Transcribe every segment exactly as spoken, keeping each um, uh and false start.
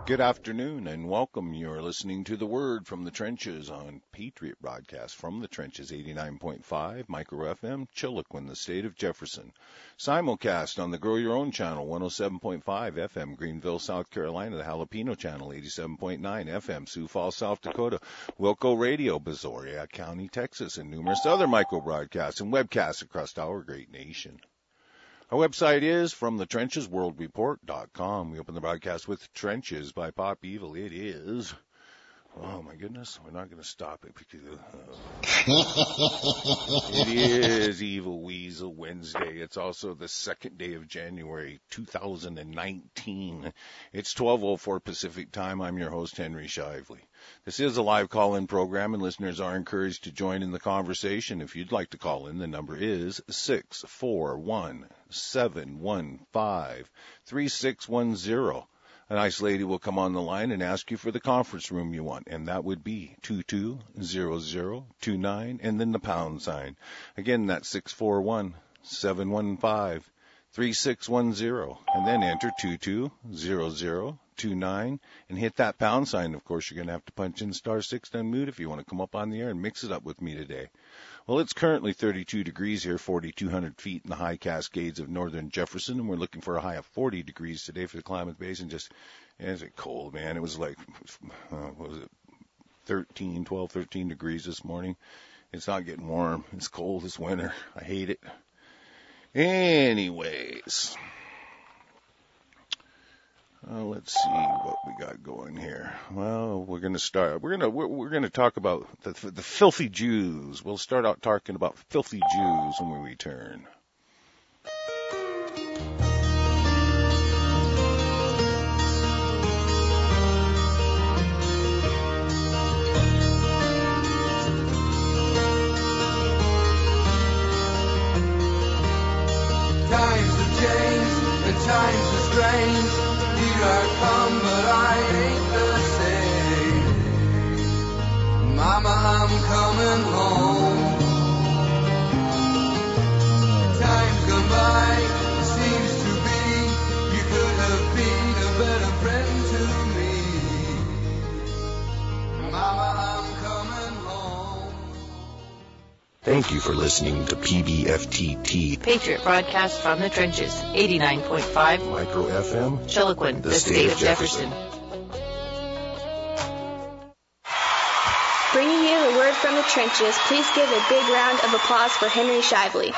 Good afternoon and welcome. You're listening to The Word from the Trenches on Patriot Broadcast from the Trenches, eighty-nine point five, Micro F M, Chiloquin, the state of Jefferson. Simulcast on the Grow Your Own channel, one oh seven point five F M, Greenville, South Carolina, the Jalapeno channel, eighty-seven point nine F M, Sioux Falls, South Dakota, Wilco Radio, Brazoria County, Texas, and numerous other micro broadcasts and webcasts across our great nation. Our website is from the trenches world report dot com. We open the broadcast with Trenches by Pop Evil. It is, oh my goodness, we're not going to stop it because uh, it is Evil Weasel Wednesday. It's also the second day of January two thousand nineteen. It's twelve oh four Pacific time. I'm your host, Henry Shively. This is a live call-in program, and listeners are encouraged to join in the conversation. If you'd like to call in, the number is six four one, seven one five, three six one zero. A nice lady will come on the line and ask you for the conference room you want, and that would be two two zero zero two nine, and then the pound sign. Again, that's six four one, seven one five, three six one zero, and then enter two two zero zero two nine and hit that pound sign. Of course, you're going to have to punch in star six to unmute if you want to come up on the air and mix it up with me today. Well, it's currently thirty-two degrees here, forty-two hundred feet in the high Cascades of northern Jefferson, and we're looking for a high of forty degrees today for the Klamath Basin. Just, is it cold, man? It was like, uh, what was it, thirteen, twelve, thirteen degrees this morning. It's not getting warm. It's cold. It's winter. I hate it. Anyways, uh, let's see what we got going here. Well, we're going to start. We're going to we're, we're going to talk about the, the filthy Jews. We'll start out talking about filthy Jews when we return. Times have changed and times are strange. Here I come, but I ain't the same. Mama, I'm coming home. Time's gone by, seems to be. You could have been a better friend to me. Mama, I'm coming home. Thank you for listening to P B F T T, Patriot Broadcast from the Trenches, eighty-nine point five, Micro F M, Chiloquin, the, the state, state of Jefferson. Jefferson. Bringing you the word from the trenches, please give a big round of applause for Henry Shively.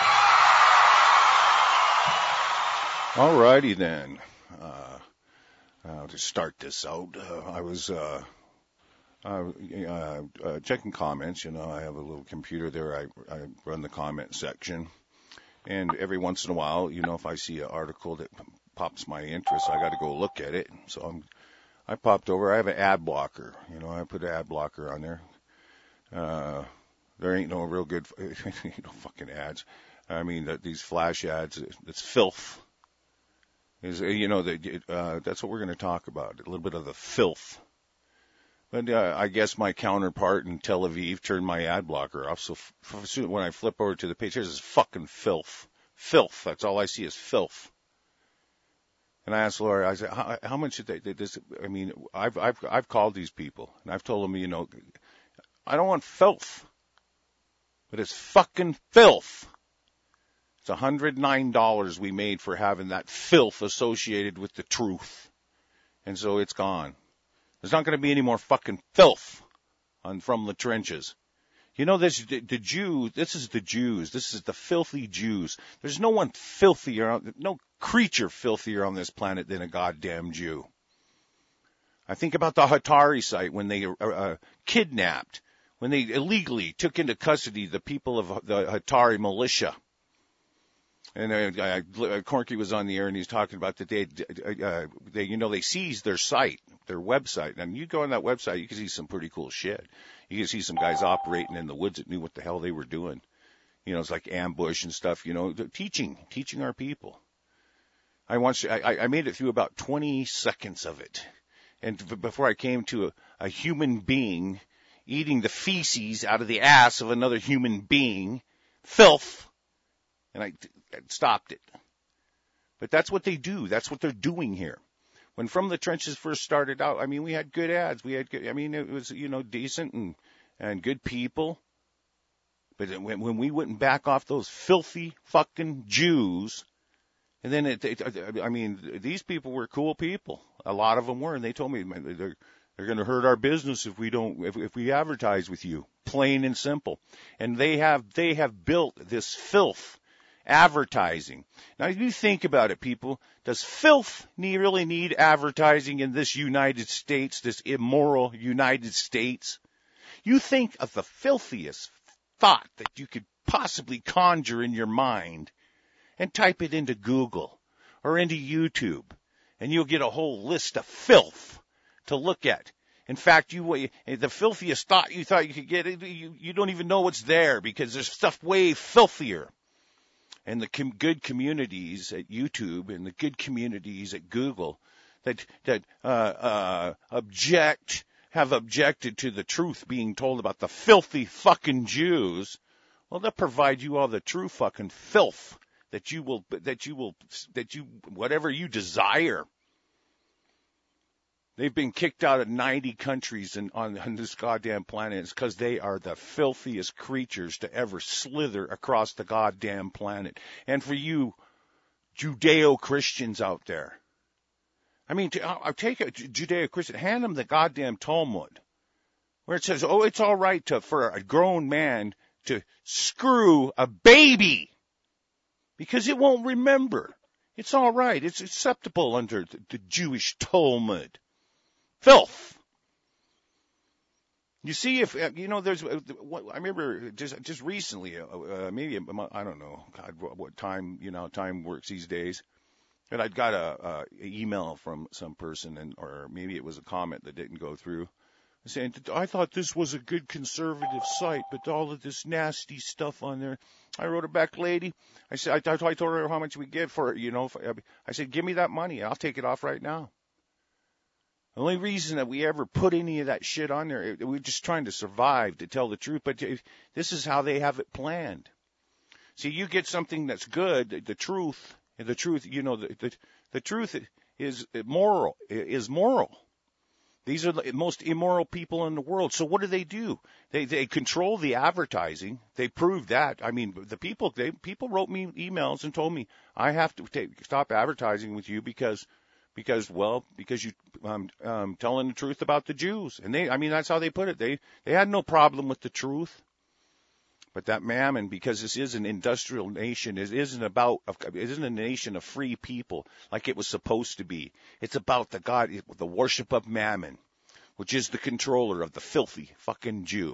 All righty then. Uh, uh, to start this out, uh, I was uh, uh, uh, uh, checking comments. You know, I have a little computer there. I, I run the comment section. And every once in a while, you know, if I see an article that pops my interest, I got to go look at it. So I'm, I popped over. I have an ad blocker. You know, I put an ad blocker on there. Uh, there ain't no real good, you know, fucking ads. I mean, that these flash ads, it's filth. Is you know that uh, that's what we're going to talk about. A little bit of the filth. But uh, I guess my counterpart in Tel Aviv turned my ad blocker off. So f- f- when I flip over to the page, there's this fucking filth. Filth. That's all I see is filth. And I asked Laura, I said, how, how much did they, did this? I mean, I've, I've, I've called these people and I've told them, you know, I don't want filth, but it's fucking filth. It's one hundred nine dollars we made for having that filth associated with the truth. And so it's gone. There's not going to be any more fucking filth on From the Trenches. You know, this, the, the Jews, this is the Jews. This is the filthy Jews. There's no one filthier, no creature filthier on this planet than a goddamn Jew. I think about the Hatari site when they uh, uh, kidnapped, when they illegally took into custody the people of the Hatari militia. And uh, uh, Corky was on the air and he's talking about that they, uh, they, you know, they seized their site, their website. And you go on that website, you can see some pretty cool shit. You can see some guys operating in the woods that knew what the hell they were doing. You know, it's like ambush and stuff, you know, teaching, teaching our people. I once, I, I made it through about twenty seconds of it. And before I came to a, a human being eating the feces out of the ass of another human being, filth, and I, I stopped it. But that's what they do. That's what they're doing here. When From the Trenches first started out, I mean, we had good ads. We had good, I mean, it was, you know, decent and, and good people. But when, when we wouldn't back off those filthy fucking Jews, and then it, it, I mean, these people were cool people. A lot of them were, and they told me they're, they're going to hurt our business if we don't, if, if we advertise with you. Plain and simple. And they have, they have built this filth advertising. Now, you think about it, people. Does filth need, really need advertising in this United States, this immoral United States? You think of the filthiest thought that you could possibly conjure in your mind and type it into Google or into YouTube, and you'll get a whole list of filth to look at. In fact, you the filthiest thought you thought you could get, you, you don't even know what's there because there's stuff way filthier. And the com- good communities at YouTube and the good communities at Google that that uh, uh, object, have objected to the truth being told about the filthy fucking Jews, well, they'll provide you all the true fucking filth that you will, that you will, that you, whatever you desire. They've been kicked out of ninety countries in, on, on this goddamn planet. It's because they are the filthiest creatures to ever slither across the goddamn planet. And for you Judeo-Christians out there, I mean, I'll take a Judeo-Christian, hand them the goddamn Talmud, where it says, oh, it's all right to, for a grown man to screw a baby because it won't remember. It's all right. It's acceptable under the, the Jewish Talmud. Filth. You see, if, you know, there's, I remember just, just recently, uh, maybe, I don't know, God, what time, you know, time works these days. And I'd got a, a email from some person, and or maybe it was a comment that didn't go through, saying, I thought this was a good conservative site, but all of this nasty stuff on there. I wrote her back, lady. I said, I, I told her how much we get for it, you know. I said, give me that money. I'll take it off right now. The only reason that we ever put any of that shit on there, we're just trying to survive, to tell the truth. But this is how they have it planned. See, you get something that's good, the truth, the truth, you know, the, the, the truth is moral, is moral. These are the most immoral people in the world. So what do they do? They they control the advertising. They prove that. I mean, the people they people wrote me emails and told me I have to take, stop advertising with you because because well because you um um telling the truth about the Jews. And they I mean that's how they put it. They they had no problem with the truth. But that mammon, because this is an industrial nation, it isn't about, it isn't a nation of free people like it was supposed to be. It's about the God, the worship of mammon, which is the controller of the filthy fucking Jew.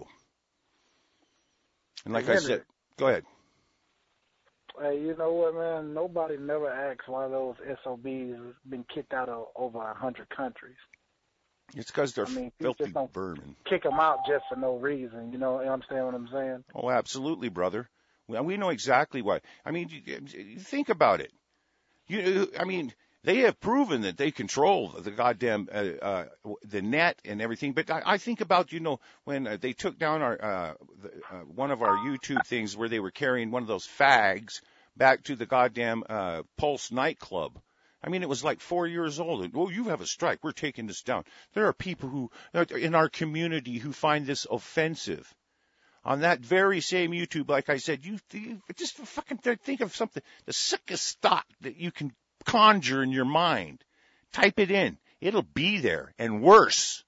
And like I said, go ahead. Hey, you know what, man? Nobody never asks why those S O Bs have been kicked out of over a hundred countries. It's because they're I mean, filthy just don't vermin. Kick them out just for no reason. You know, you understand what I'm saying? Oh, absolutely, brother. Well, we know exactly why. I mean, you think about it. You, I mean, they have proven that they control the goddamn uh, uh, the net and everything. But I, I think about, you know, when uh, they took down our uh, the, uh, one of our YouTube things where they were carrying one of those fags back to the goddamn uh, Pulse nightclub. I mean, it was like four years old. And, oh, you have a strike. We're taking this down. There are people who, in our community, who find this offensive. On that very same YouTube, like I said, you, you just fucking think of something, the sickest thought that you can conjure in your mind. Type it in. It'll be there, and worse.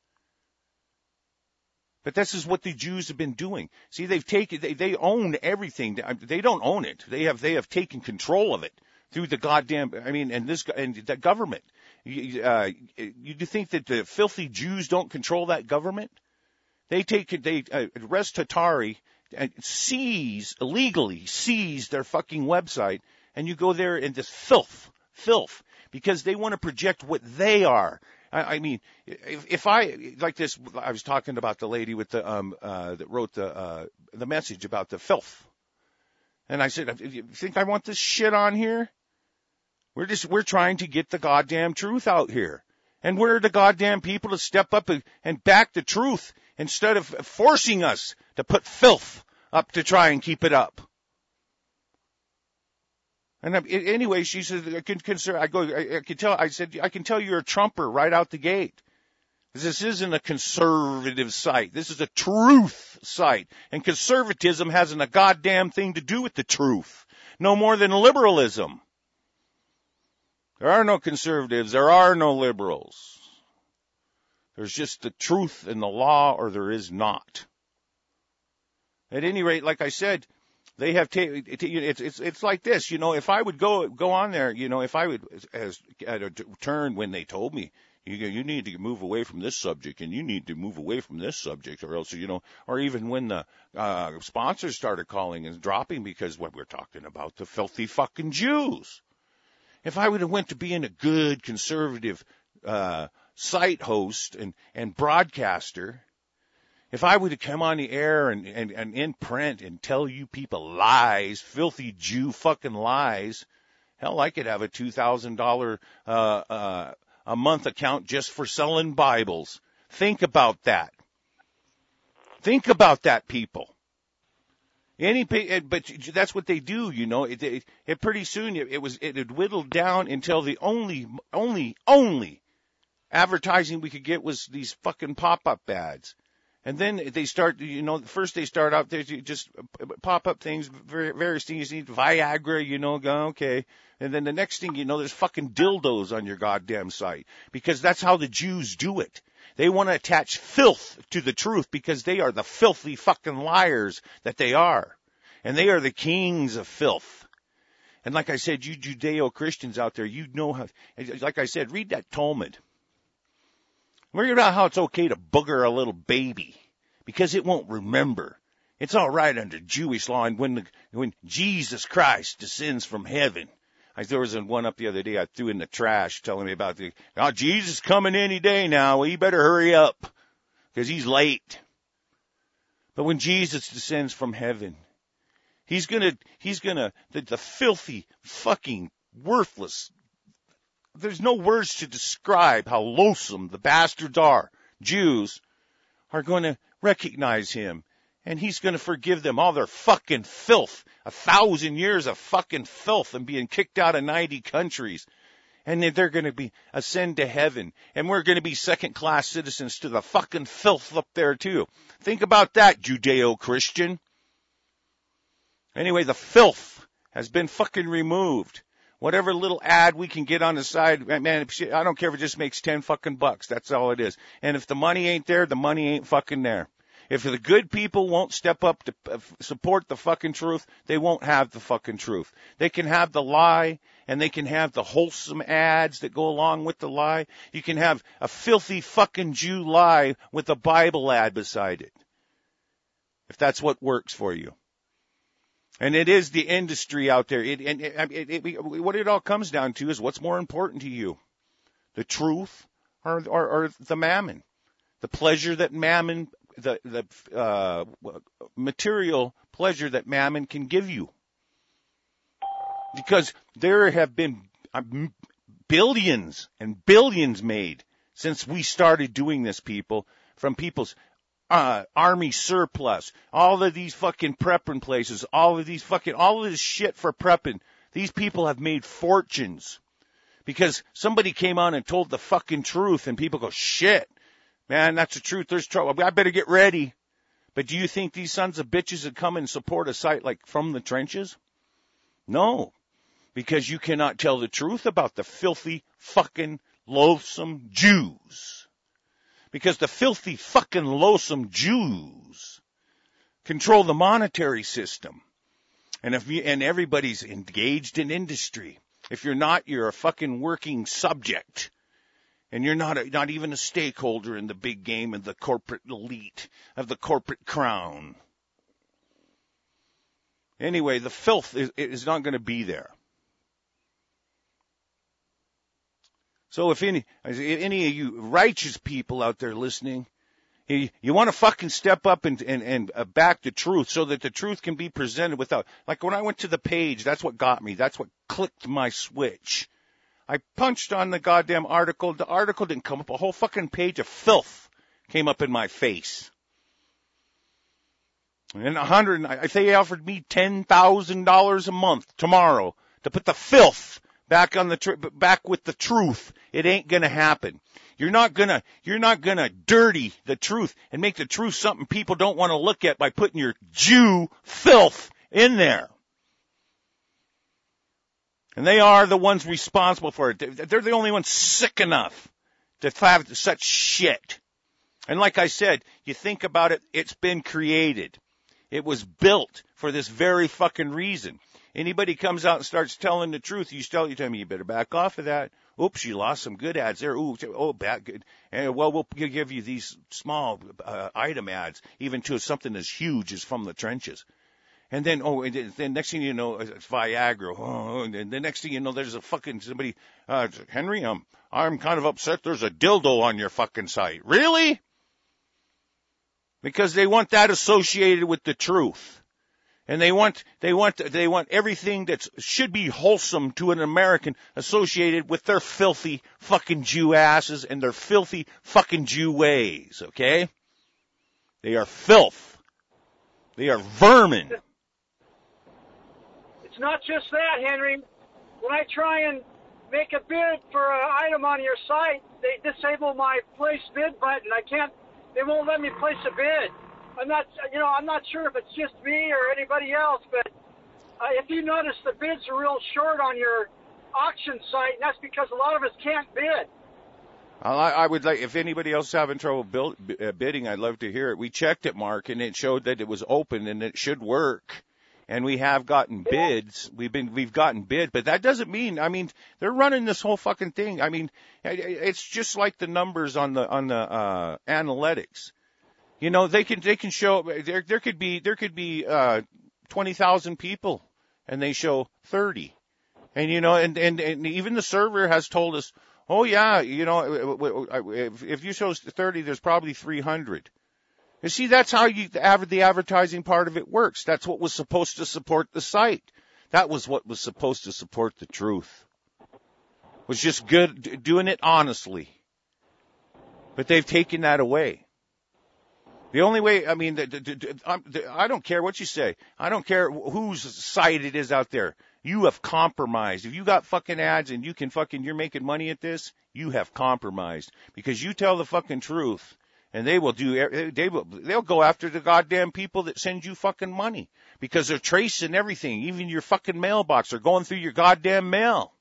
But this is what the Jews have been doing. See, they've taken, they, they own everything. They don't own it. They have, they have taken control of it. Through the goddamn, I mean, and this, and the government. You, uh, you think that the filthy Jews don't control that government? They take, they uh, arrest Hatari and seize, illegally seize their fucking website, and you go there and this filth, filth, because they want to project what they are. I, I mean, if, if I, like this, I was talking about the lady with the, um, uh, that wrote the, uh, the message about the filth. And I said, you think I want this shit on here? We're just, we're trying to get the goddamn truth out here. And we're the goddamn people to step up and, and back the truth instead of forcing us to put filth up to try and keep it up. And I, anyway, she said, I can consider, I go, I, I can tell, I said, I can tell you're a Trumper right out the gate. This isn't a conservative site. This is a truth site. And conservatism hasn't a goddamn thing to do with the truth. No more than liberalism. There are no conservatives. There are no liberals. There's just the truth and the law, or there is not. At any rate, like I said, they have ta- it's it's it's like this, you know. If I would go go on there, you know, if I would as at a turn when they told me you you need to move away from this subject and you need to move away from this subject, or else, you know, or even when the uh, sponsors started calling and dropping because what we're talking about, the filthy fucking Jews. If I would have went to being a good conservative uh, site host and and broadcaster. If I would have come on the air and, and, and in print and tell you people lies, filthy Jew fucking lies, hell, I could have a two thousand dollars uh, uh, a month account just for selling Bibles. Think about that. Think about that, people. Any, but that's what they do, you know. It, it, it pretty soon it, it was it had whittled down until the only only only advertising we could get was these fucking pop-up ads. And then they start, you know, first they start out, they just pop up things, various things, you need Viagra, you know, go, okay. And then the next thing you know, there's fucking dildos on your goddamn site. Because that's how the Jews do it. They want to attach filth to the truth because they are the filthy fucking liars that they are. And they are the kings of filth. And like I said, you Judeo-Christians out there, you know how, like I said, read that Talmud. Worry about how it's okay to booger a little baby because it won't remember. It's all right under Jewish law. And when the, when Jesus Christ descends from heaven, I, there was one up the other day I threw in the trash telling me about the, oh, Jesus coming any day now. Well, you better hurry up because he's late. But when Jesus descends from heaven, he's gonna, he's gonna, the, the filthy, fucking, worthless, there's no words to describe how loathsome the bastards are. Jews are going to recognize him, and he's going to forgive them all their fucking filth, a thousand years of fucking filth and being kicked out of ninety countries. And they're going to be ascend to heaven, and we're going to be second-class citizens to the fucking filth up there too. Think about that, Judeo-Christian. Anyway, the filth has been fucking removed. Whatever little ad we can get on the side, man, I don't care if it just makes ten fucking bucks. That's all it is. And if the money ain't there, the money ain't fucking there. If the good people won't step up to support the fucking truth, they won't have the fucking truth. They can have the lie, and they can have the wholesome ads that go along with the lie. You can have a filthy fucking Jew lie with a Bible ad beside it. If that's what works for you. And it is the industry out there. It, and it, it, it, what it all comes down to is what's more important to you, the truth or, or, or the mammon, the pleasure that mammon, the the uh, material pleasure that mammon can give you. Because there have been billions and billions made since we started doing this, people, from people's Uh, army surplus, all of these fucking prepping places, all of these fucking, all of this shit for prepping. These people have made fortunes because somebody came on and told the fucking truth and people go, shit, man, that's the truth. There's trouble. I better get ready. But do you think these sons of bitches would come and support a site like From the Trenches? No, because you cannot tell the truth about the filthy fucking loathsome Jews. Because the filthy fucking loathsome Jews control the monetary system. And if you, and everybody's engaged in industry. If you're not, you're a fucking working subject. And you're not a, not even a stakeholder in the big game of the corporate elite, of the corporate crown. Anyway, the filth is, is not going to be there. So if any, if any of you righteous people out there listening, you, you want to fucking step up and, and, and uh, back the truth so that the truth can be presented without, like when I went to the page, that's what got me. That's what clicked my switch. I punched on the goddamn article. The article didn't come up. A whole fucking page of filth came up in my face. And a hundred, I think they offered me ten thousand dollars a month tomorrow to put the filth back on the tr- back with the truth. It ain't gonna happen. You're not gonna you're not gonna dirty the truth and make the truth something people don't want to look at by putting your Jew filth in there. And they are the ones responsible for it. They're the only ones sick enough to have such shit. And like I said, you think about it, it's been created. It was built for this very fucking reason. Anybody comes out and starts telling the truth, you tell you tell me you better back off of that. Oops, you lost some good ads there. Ooh, oh, bad good. And well, we'll give you these small uh, item ads, even to something as huge as From the Trenches. And then, oh, and then next thing you know, it's Viagra. Oh, and the next thing you know, there's a fucking somebody, uh, Henry, um, I'm kind of upset. There's a dildo on your fucking site. Really? Because they want that associated with the truth. And they want, they want, they want everything that should be wholesome to an American associated with their filthy fucking Jew asses and their filthy fucking Jew ways, okay? They are filth. They are vermin. It's not just that, Henry. When I try and make a bid for an item on your site, they disable my place bid button. I can't, they won't let me place a bid. I'm not, you know, I'm not sure if it's just me or anybody else, but uh, if you notice, the bids are real short on your auction site, and that's because a lot of us can't bid. I, I would like, if anybody else is having trouble build, uh, bidding, I'd love to hear it. We checked it, Mark, and it showed that it was open and it should work. And we have gotten bids. We've been, we've gotten bid, but that doesn't mean, I mean, they're running this whole fucking thing. I mean, it's just like the numbers on the, on the, uh, analytics. You know, they can, they can show, there, there could be, there could be, uh, twenty thousand people and they show thirty. And, you know, and, and, and even the server has told us, oh yeah, you know, if, if you show thirty, there's probably three hundred. You see, that's how you, the, the advertising part of it works. That's what was supposed to support the site. That was what was supposed to support the truth. Was just good, doing it honestly. But they've taken that away. The only way, I mean, the, the, the, the, I don't care what you say. I don't care whose site it is out there. You have compromised. If you got fucking ads and you can fucking, you're making money at this, you have compromised. Because you tell the fucking truth. And they will do, they will, they'll go after the goddamn people that send you fucking money. Because they're tracing everything. Even your fucking mailbox. They're going through your goddamn mail.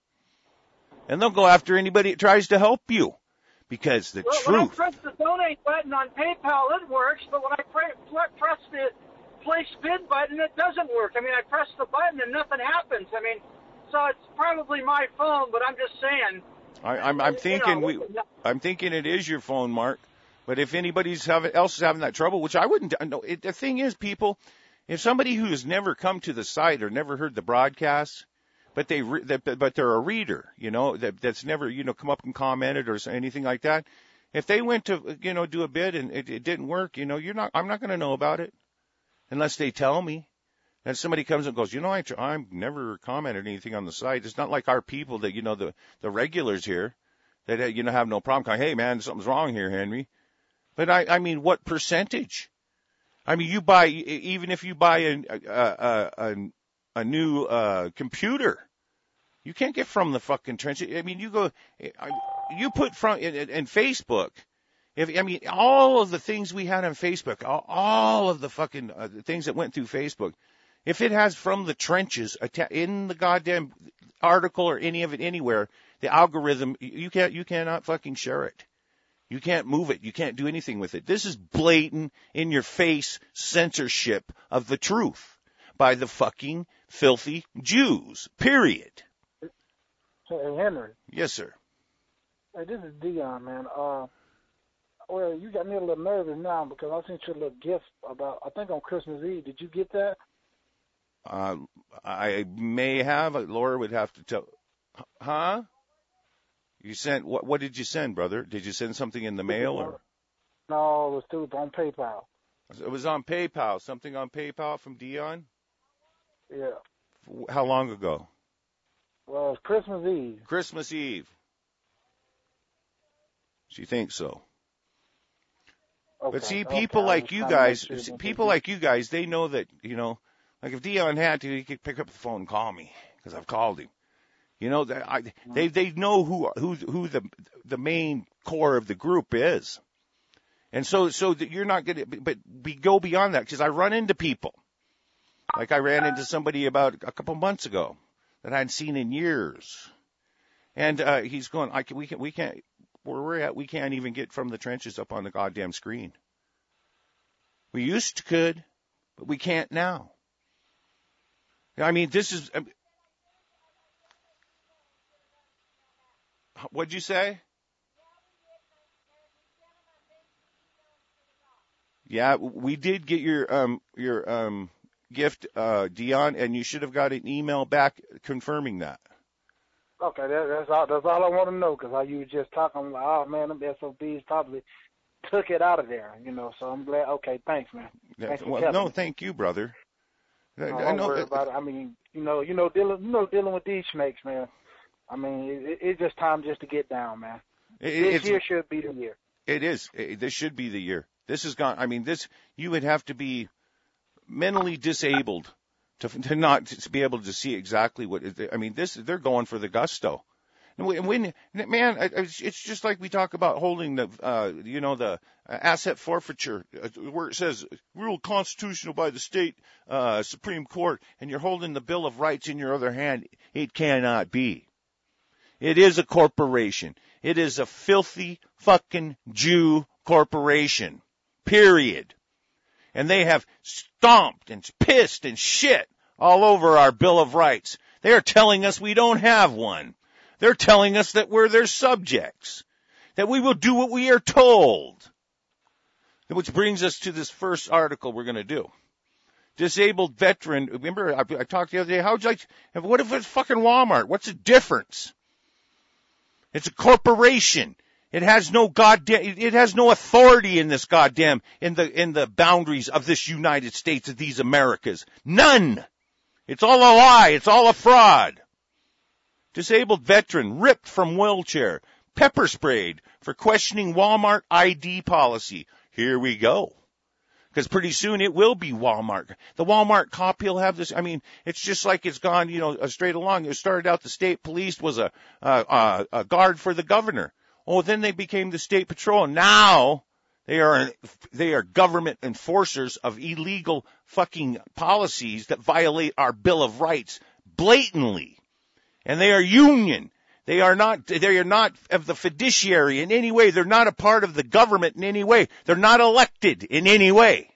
And they'll go after anybody that tries to help you. Because the well, truth. When I press the donate button on PayPal, it works. But when I pre- press the place bid button, it doesn't work. I mean, I press the button and nothing happens. I mean, so it's probably my phone, but I'm just saying. I, I'm, I'm thinking you know, we, I'm thinking it is your phone, Mark. But if anybody's having, else is having that trouble, which I wouldn't know, it, the thing is, people, if somebody who has never come to the site or never heard the broadcast, but they, re, that, but they're a reader, you know, that, that's never, you know, come up and commented or anything like that. If they went to, you know, do a bid and it, it didn't work, you know, you're not, I'm not going to know about it unless they tell me. And somebody comes and goes, you know, I, I've never commented anything on the site. It's not like our people that, you know, the, the regulars here that, you know, have no problem going, hey man, something's wrong here, Henry. But I, I mean, what percentage? I mean, you buy, even if you buy a, a, a, a new, uh, computer, you can't get From the fucking Trench. I mean, you go, you put from, in, in Facebook, if, I mean, all of the things we had on Facebook, all, all of the fucking uh, the things that went through Facebook, if it has From the Trenches in the goddamn article or any of it anywhere, the algorithm, you can't, you cannot fucking share it. You can't move it. You can't do anything with it. This is blatant, in your face censorship of the truth by the fucking filthy Jews. Period. Hey, Henry. Yes, sir. Hey, this is Dion, man. Uh, well, you got me a little nervous now because I sent you a little gift about, I think on Christmas Eve. Did you get that? Uh, I may have. Laura would have to tell. Huh? You sent, what, what did you send, brother? Did you send something in the mail or? No, it was through on PayPal. It was on PayPal. Something on PayPal from Dion? Yeah. How long ago? Well, it's Christmas Eve. Christmas Eve. She thinks so. Okay, but see, okay, people like you guys, sure see, people like you guys, they know that, you know, like if Dion had to, he could pick up the phone and call me because I've called him. You know, they I, they, they know who who who the the main core of the group is, and so so that you're not going to. But we go beyond that because I run into people, like I ran into somebody about a couple months ago that I hadn't seen in years, and uh, he's going, I can, we can we can't where we're at, we can't even get From the Trenches up on the goddamn screen. We used to could, but we can't now. I mean, this is. Um, what'd you say? Yeah, we did get your um your um gift, uh, Dion, and you should have got an email back confirming that. Okay, that, that's all. That's all I want to know because I you just talking I'm like, oh man, them S O Bs probably took it out of there, you know. So I'm glad. Okay, thanks, man. Thanks for well, no, me. thank you, brother. No, I, don't I know worry that, about it. I mean, you know, you know, dealing, you know, dealing with these snakes, man. I mean, it, it's just time just to get down, man. it, This year should be the year. It is. It, this should be the year. This is gone. I mean, this you would have to be mentally disabled to to not to be able to see exactly what. I mean, this they're going for the gusto. And when, man, it's just like we talk about holding the, uh, you know, the asset forfeiture, where it says ruled constitutional by the state uh, Supreme Court, and you're holding the Bill of Rights in your other hand. It cannot be. It is a corporation. It is a filthy fucking Jew corporation. Period. And they have stomped and pissed and shit all over our Bill of Rights. They are telling us we don't have one. They're telling us that we're their subjects, that we will do what we are told. Which brings us to this first article we're going to do. Disabled veteran, remember I, I talked the other day, how'd you like, what if it's fucking Walmart? What's the difference? It's a corporation. It has no goddamn, it has no authority in this goddamn, in the, in the boundaries of this United States, of these Americas. None. It's all a lie. It's all a fraud. Disabled veteran ripped from wheelchair, pepper sprayed for questioning Walmart I D policy. Here we go. Because pretty soon it will be Walmart. The Walmart cop, he'll have this. I mean, it's just like it's gone, you know, straight along. It started out the state police was a, a, a guard for the governor. Oh, then they became the state patrol. Now they are, they are government enforcers of illegal fucking policies that violate our Bill of Rights blatantly. And they are union. They are not, they are not of the fiduciary in any way. They're not a part of the government in any way. They're not elected in any way.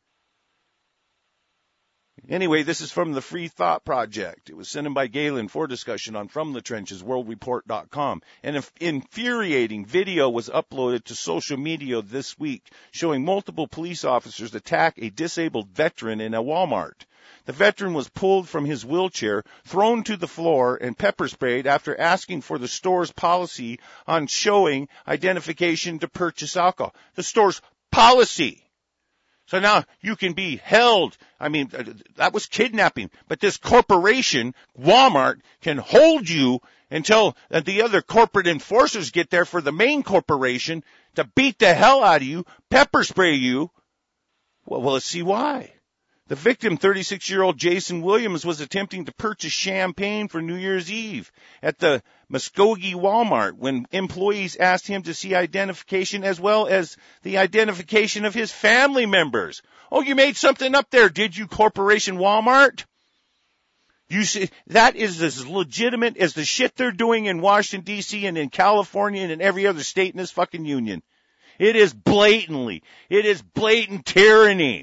Anyway, this is from the Free Thought Project. It was sent in by Galen for discussion on From the Trenches, world report dot com. An infuriating video was uploaded to social media this week showing multiple police officers attack a disabled veteran in a Walmart. The veteran was pulled from his wheelchair, thrown to the floor, and pepper sprayed after asking for the store's policy on showing identification to purchase alcohol. The store's policy. So now you can be held. I mean, that was kidnapping. But this corporation, Walmart, can hold you until the other corporate enforcers get there for the main corporation to beat the hell out of you, pepper spray you. Well, well let's see why. The victim, thirty-six-year-old Jason Williams, was attempting to purchase champagne for New Year's Eve at the Muskogee Walmart when employees asked him to see identification as well as the identification of his family members. Oh, you made something up there, did you, Corporation Walmart? You see, that is as legitimate as the shit they're doing in Washington, D C and in California and in every other state in this fucking union. It is blatantly, it is blatant tyranny.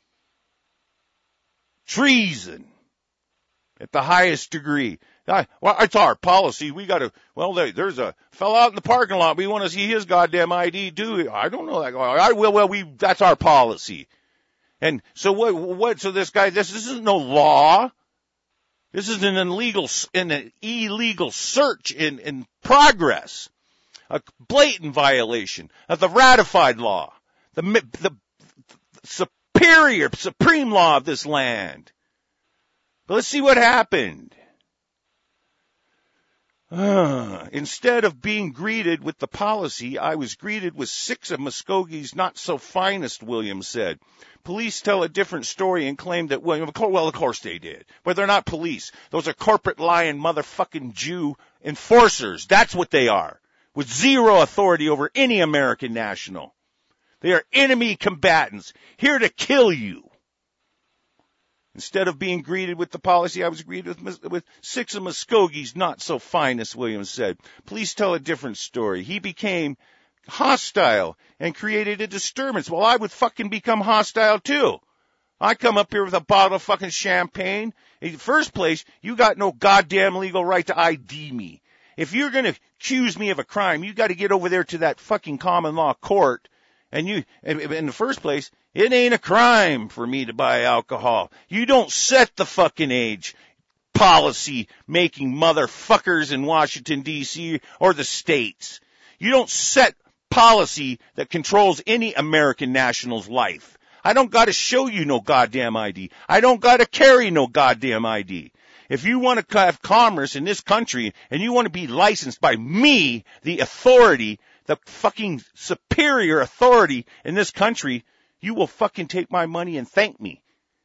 Treason at the highest degree. I, well, it's our policy. We got to, well, there, there's a fella out in the parking lot. We want to see his goddamn I D, do I don't know that guy. I will, well, we, that's our policy. And so what, what, so this guy, this, this isn't no law. This is an illegal, an illegal search in, in progress. A blatant violation of the ratified law. The, the, the superior, supreme law of this land. But let's see what happened. Uh, instead of being greeted with the policy, I was greeted with six of Muskoge's not-so-finest, Williams said. Police tell a different story and claim that William, well, of course they did. But they're not police. Those are corporate lying motherfucking Jew enforcers. That's what they are. With zero authority over any American national. They are enemy combatants, here to kill you. Instead of being greeted with the policy, I was greeted with, with six of Muskoge's not-so-finest, Williams said. Police tell a different story. He became hostile and created a disturbance. Well, I would fucking become hostile, too. I come up here with a bottle of fucking champagne. In the first place, you got no goddamn legal right to I D me. If you're going to accuse me of a crime, you got to get over there to that fucking common law court. And you, in the first place, it ain't a crime for me to buy alcohol. You don't set the fucking age, policy making motherfuckers in Washington, D C or the states. You don't set policy that controls any American national's life. I don't got to show you no goddamn I D. I don't got to carry no goddamn I D. If you want to have commerce in this country and you want to be licensed by me, the authority, the fucking superior authority in this country, you will fucking take my money and thank me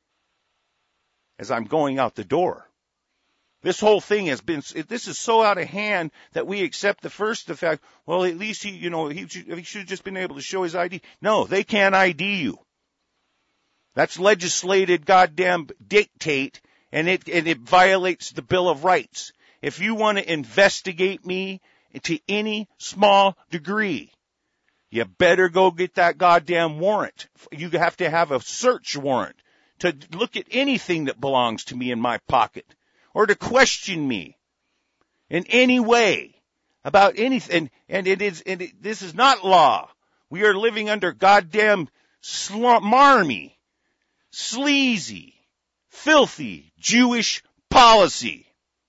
as I'm going out the door. This whole thing has been, this is so out of hand that we accept the first, the fact, well, at least he, you know, he should, he should have just been able to show his I D. No, they can't I D you. That's legislated goddamn dictate, and it, and it violates the Bill of Rights. If you want to investigate me to any small degree, you better go get that goddamn warrant. You have to have a search warrant to look at anything that belongs to me in my pocket or to question me in any way about anything. And it is, and it, this is not law. We are living under goddamn smarmy, sleazy, filthy Jewish policy.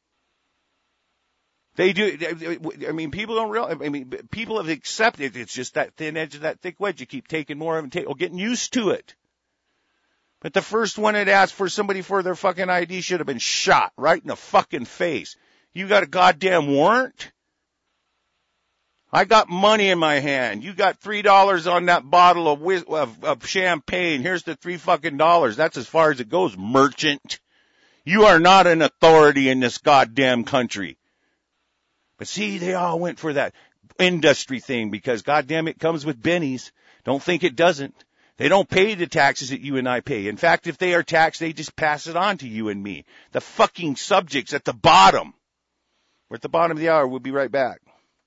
They do, I mean, people don't realize, I mean, people have accepted it. It's just that thin edge of that thick wedge. You keep taking more of it, take, or getting used to it. But the first one that asked for somebody for their fucking I D should have been shot right in the fucking face. You got a goddamn warrant? I got money in my hand. You got three dollars on that bottle of, whiz, of, of champagne. Here's the three fucking dollars. That's as far as it goes, merchant. You are not an authority in this goddamn country. But see, they all went for that industry thing because, goddamn, it comes with bennies. Don't think it doesn't. They don't pay the taxes that you and I pay. In fact, if they are taxed, they just pass it on to you and me. The fucking subjects at the bottom. We're at the bottom of the hour. We'll be right back.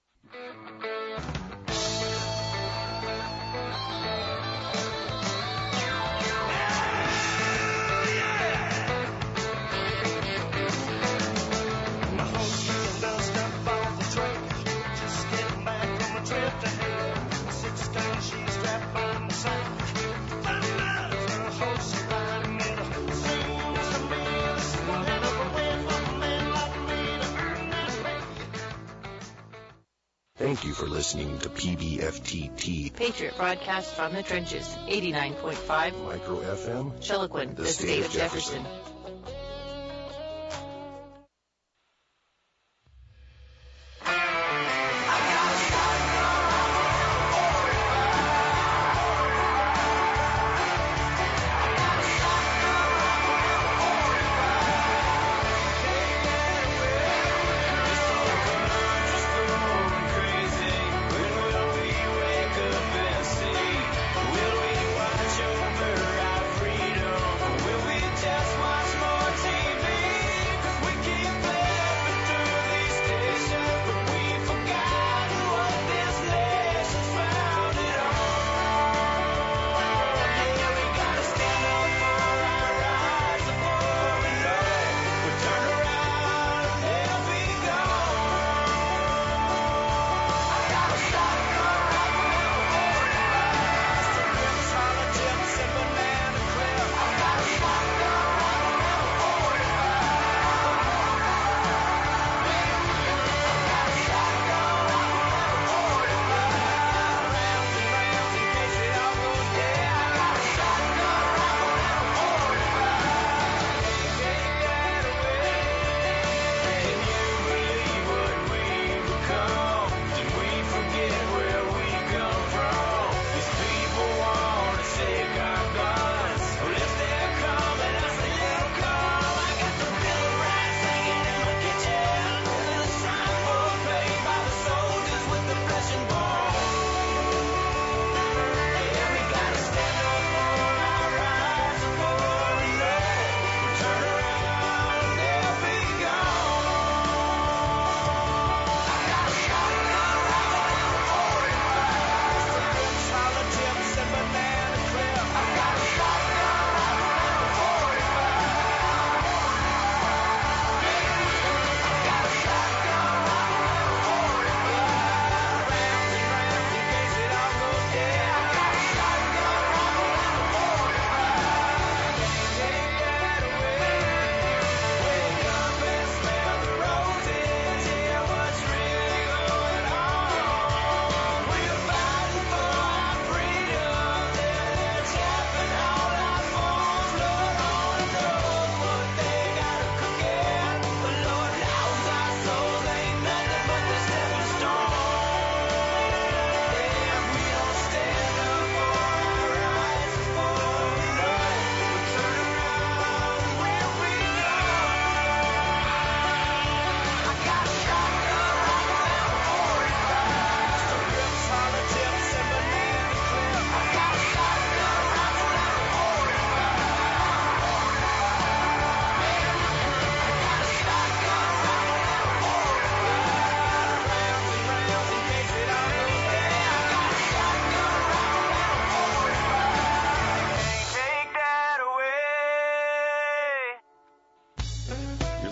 Thank you for listening to P B F T T. Patriot broadcast from the trenches, eighty-nine point five. Micro F M. Chiloquin, the, the state, state of Jefferson. Jefferson. Watch over our freedom? Will we just watch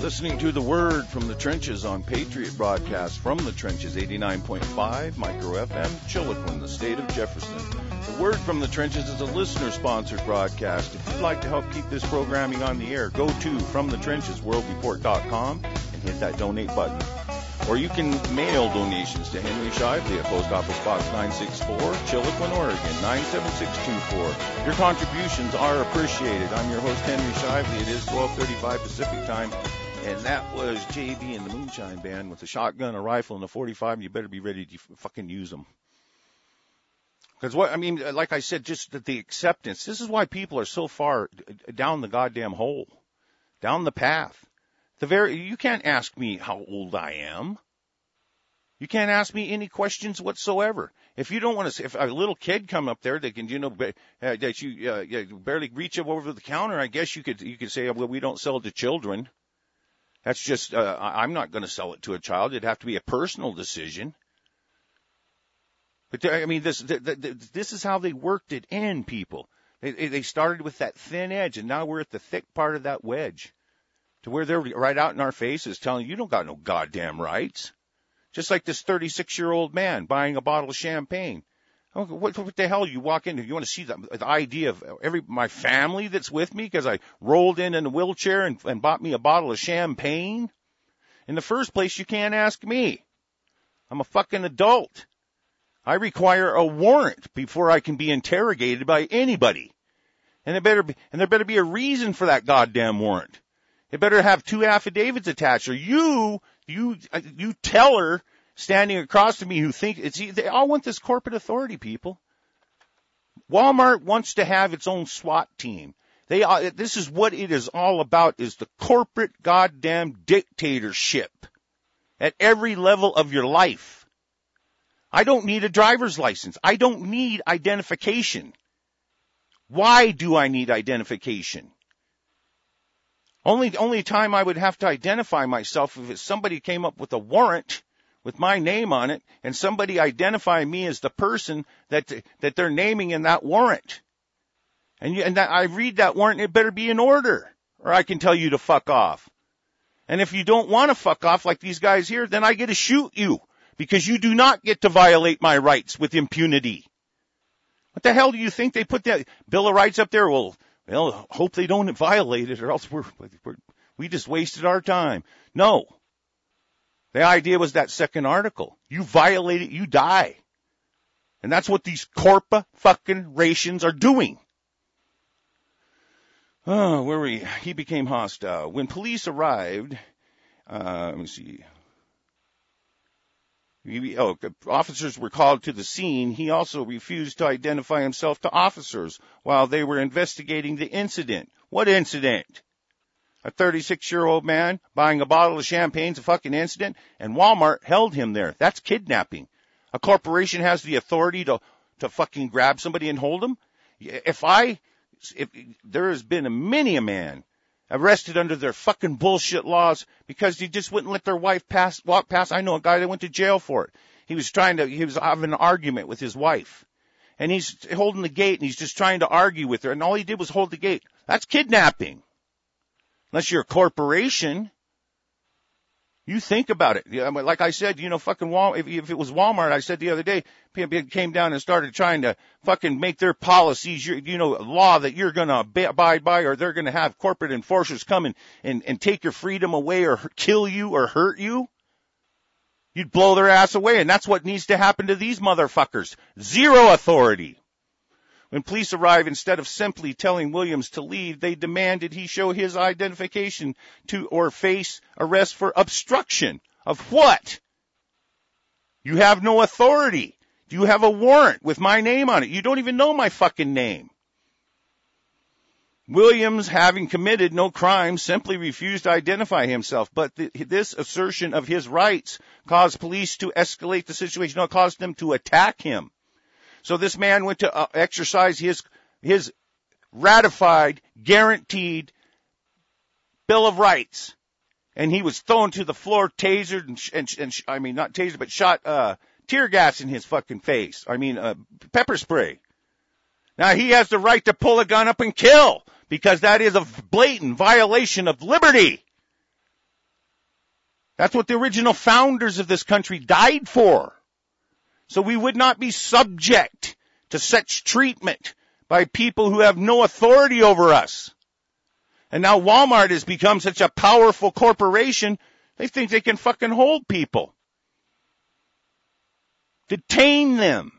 listening to The Word from the Trenches on Patriot Broadcast from the Trenches, eighty-nine point five, Micro F M, Chiloquin, the state of Jefferson. The Word from the Trenches is a listener-sponsored broadcast. If you'd like to help keep this programming on the air, go to from the trenches world report dot com and hit that donate button. Or you can mail donations to Henry Shively at Post Office Box nine sixty-four, Chiloquin, Oregon, nine seven six two four. Your contributions are appreciated. I'm your host, Henry Shively. It is twelve thirty-five Pacific Time. And that was J B and the Moonshine Band with a shotgun, a rifle, and a forty-five. You better be ready to fucking use them. Because what, I mean, like I said, just the, the acceptance. This is why people are so far down the goddamn hole, down the path. The very, you can't ask me how old I am. You can't ask me any questions whatsoever. If you don't want to, if a little kid come up there that can, you know, uh, that you uh, you barely reach up over the counter, I guess you could you could say, well, we don't sell it to children. That's just, uh, I'm not going to sell it to a child. It'd have to be a personal decision. But I mean, this this is how they worked it in, people. They, they started with that thin edge, and now we're at the thick part of that wedge, to where they're right out in our faces telling you, you don't got no goddamn rights. Just like this thirty-six-year-old man buying a bottle of champagne. Oh, what, what the hell? You walk in, you want to see the, the idea of every my family that's with me because I rolled in in a wheelchair and, and bought me a bottle of champagne? In the first place, you can't ask me. I'm a fucking adult. I require a warrant before I can be interrogated by anybody. And there better be, and there better be a reason for that goddamn warrant. It better have two affidavits attached, or you, you, you teller standing across from me who think it's, they all want this corporate authority, people. Walmart wants to have its own SWAT team. They, uh, this is what it is all about, is the corporate goddamn dictatorship at every level of your life. I don't need a driver's license. I don't need identification. Why do I need identification? Only, only time I would have to identify myself if somebody came up with a warrant with my name on it and somebody identify me as the person that, that they're naming in that warrant. And you, and that I read that warrant, it better be in order, or I can tell you to fuck off. And if you don't want to fuck off like these guys here, then I get to shoot you because you do not get to violate my rights with impunity. What the hell do you think they put that Bill of Rights up there? Well, Well, hope they don't violate it, or else we're, we're, we just wasted our time. No. The idea was that second article. You violate it, you die. And that's what these corpa fucking rations are doing. Oh, where were we? He became hostile. When police arrived, uh, let me see. Oh, officers were called to the scene. He also refused to identify himself to officers while they were investigating the incident. What incident? A thirty-six-year-old man buying a bottle of champagne's a fucking incident, and Walmart held him there. That's kidnapping. A corporation has the authority to, to fucking grab somebody and hold them? If I, if there has been a many a man arrested under their fucking bullshit laws because they just wouldn't let their wife pass, walk past. I know a guy that went to jail for it. He was trying to, he was having an argument with his wife. And he's holding the gate and he's just trying to argue with her. And all he did was hold the gate. That's kidnapping. Unless you're a corporation. You think about it. Like I said, you know, fucking Walmart, if, if it was Walmart, I said the other day, people came down and started trying to fucking make their policies, you, you know, law that you're going to abide by, or they're going to have corporate enforcers come and, and, and take your freedom away or kill you or hurt you. You'd blow their ass away, and that's what needs to happen to these motherfuckers. Zero authority. When police arrived, instead of simply telling Williams to leave, they demanded he show his identification to or face arrest for obstruction. Of what? You have no authority. You have a warrant with my name on it. You don't even know my fucking name. Williams, having committed no crime, simply refused to identify himself. But th- this assertion of his rights caused police to escalate the situation. No, it caused them to attack him. So this man went to uh, exercise his his ratified, guaranteed Bill of Rights, and he was thrown to the floor, tasered, and, and, and I mean not tasered, but shot uh, tear gas in his fucking face. I mean uh, pepper spray. Now he has the right to pull a gun up and kill because that is a blatant violation of liberty. That's what the original founders of this country died for. So we would not be subject to such treatment by people who have no authority over us. And now Walmart has become such a powerful corporation, they think they can fucking hold people. Detain them.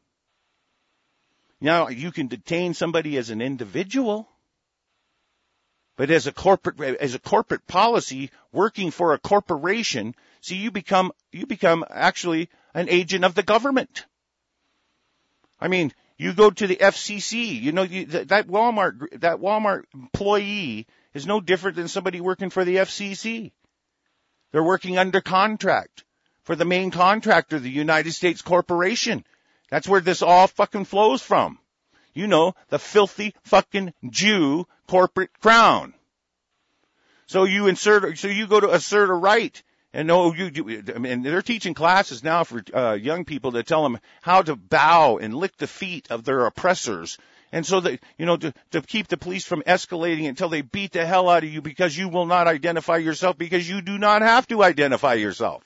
Now, you can detain somebody as an individual, but as a corporate, as a corporate policy working for a corporation, see, you become, you become actually an agent of the government. I mean, you go to the F C C, you know, you, that Walmart, that Walmart employee is no different than somebody working for the F C C. They're working under contract for the main contractor, the United States Corporation. That's where this all fucking flows from. You know, the filthy fucking Jew corporate crown. So you insert, so you go to assert a right. And no, you, you, I mean, they're teaching classes now for uh, young people to tell them how to bow and lick the feet of their oppressors. And so that, you know, to, to keep the police from escalating until they beat the hell out of you because you will not identify yourself, because you do not have to identify yourself.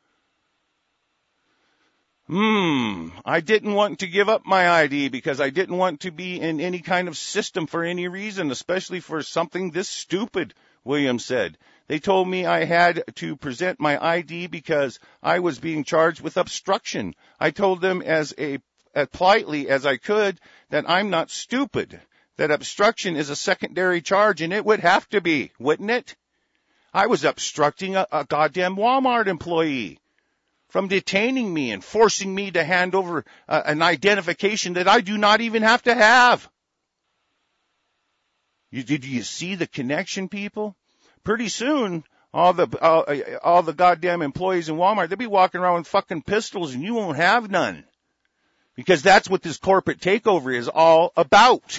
Hmm, I didn't want to give up my I D because I didn't want to be in any kind of system for any reason, especially for something this stupid, Williams said. They told me I had to present my I D because I was being charged with obstruction. I told them as a as politely as I could that I'm not stupid, that obstruction is a secondary charge, and it would have to be, wouldn't it? I was obstructing a, a goddamn Walmart employee from detaining me and forcing me to hand over uh, an identification that I do not even have to have. You, did you see the connection, people? Pretty soon, all the uh, all the goddamn employees in Walmart, they'll be walking around with fucking pistols, and you won't have none. Because that's what this corporate takeover is all about.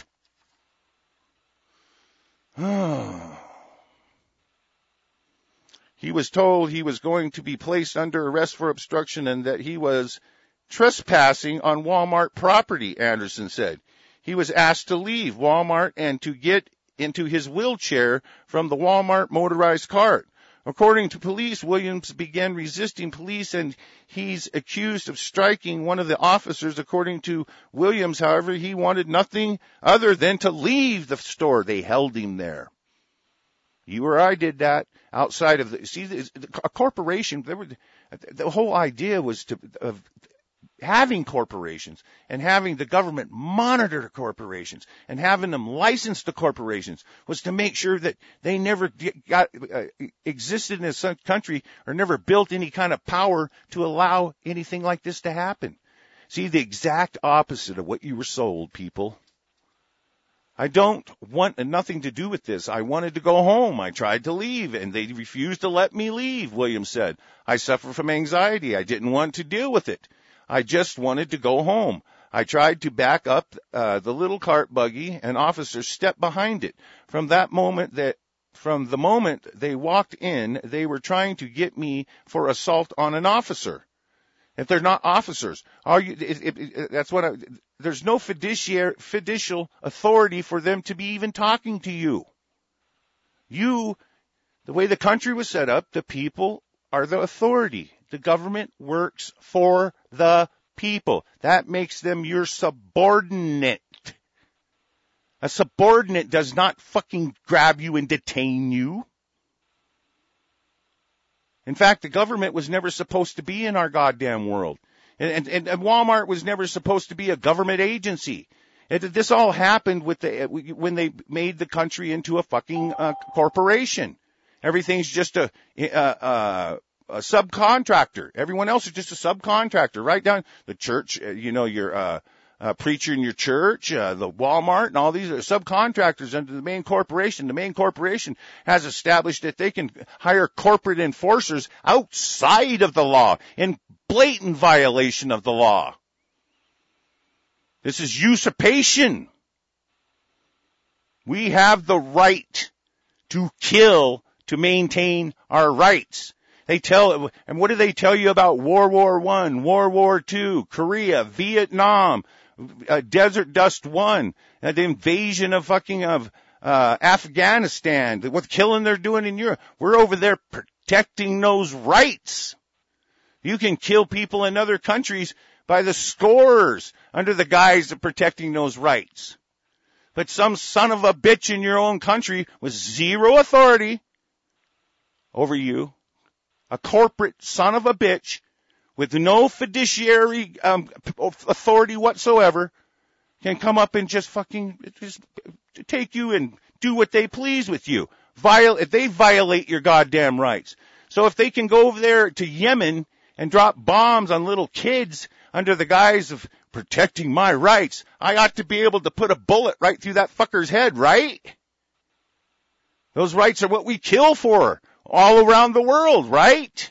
He was told he was going to be placed under arrest for obstruction and that he was trespassing on Walmart property, Anderson said. He was asked to leave Walmart and to get into his wheelchair from the Walmart motorized cart. According to police, Williams began resisting police and he's accused of striking one of the officers. According to Williams, however, he wanted nothing other than to leave the store. They held him there. You or I did that outside of the, see, a corporation, there were, the whole idea was to, of having corporations and having the government monitor corporations and having them license the corporations was to make sure that they never got, uh, existed in this country or never built any kind of power to allow anything like this to happen. See, the exact opposite of what you were sold, people. I don't want nothing to do with this. I wanted to go home. I tried to leave, and they refused to let me leave, Williams said. I suffer from anxiety. I didn't want to deal with it. I just wanted to go home. I tried to back up uh, the little cart buggy, and officers stepped behind it. From that moment that from the moment they walked in, they were trying to get me for assault on an officer. If they're not officers, are you? It, it, it, that's what I, there's no fiduciary, fiducial authority for them to be even talking to you. You, the way the country was set up, the people are the authority. The government works for the people. That makes them your subordinate. A subordinate does not fucking grab you and detain you. In fact, the government was never supposed to be in our goddamn world. And, and, and Walmart was never supposed to be a government agency. And this all happened with the, when they made the country into a fucking uh, corporation. Everything's just a, a, a, a subcontractor. Everyone else is just a subcontractor. Right down the church, you know, your uh, uh, preacher in your church, uh, the Walmart, and all these are subcontractors under the main corporation. The main corporation has established that they can hire corporate enforcers outside of the law in blatant violation of the law. This is usurpation. We have the right to kill to maintain our rights. They tell, and what do they tell you about World War One, World War Two, Korea, Vietnam, uh, Desert Dust One, uh, the invasion of fucking of uh, Afghanistan, what killing they're doing in Europe? We're over there protecting those rights. You can kill people in other countries by the scores under the guise of protecting those rights. But some son of a bitch in your own country with zero authority over you, a corporate son of a bitch with no fiduciary um, authority whatsoever, can come up and just fucking just take you and do what they please with you. Viol- if they violate your goddamn rights. So if they can go over there to Yemen and drop bombs on little kids under the guise of protecting my rights, I ought to be able to put a bullet right through that fucker's head, right? Those rights are what we kill for all around the world, right?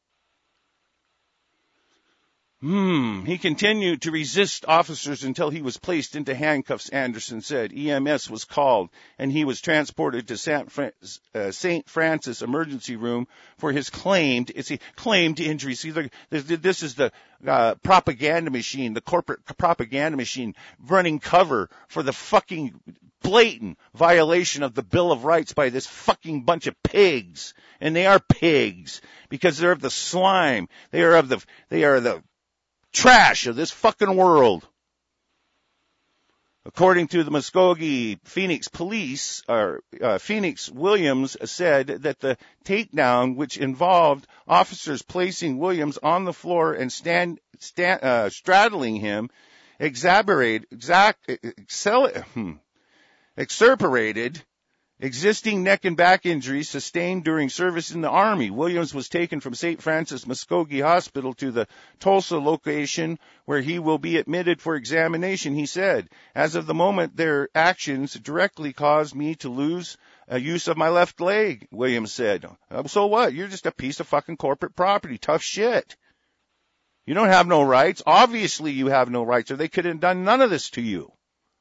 Hmm. He continued to resist officers until he was placed into handcuffs, Anderson said. E M S was called, and he was transported to Saint Fran- uh, Saint Francis emergency room for his claimed, it's a claimed injury. See, this is the uh, propaganda machine, the corporate propaganda machine running cover for the fucking blatant violation of the Bill of Rights by this fucking bunch of pigs. And they are pigs because they're of the slime. They are of the, they are the trash of this fucking world. According to the Muskogee Phoenix police, or uh, Phoenix Williams said that the takedown, which involved officers placing Williams on the floor and stand, stand uh, straddling him, exacerbated, exact, excel, hmm, exacerbated existing neck and back injuries sustained during service in the Army. Williams was taken from Saint Francis Muskogee Hospital to the Tulsa location where he will be admitted for examination, he said. As of the moment, their actions directly caused me to lose uh, use of my left leg, Williams said. Uh, so what? You're just a piece of fucking corporate property. Tough shit. You don't have no rights. Obviously you have no rights, or they could have done none of this to you.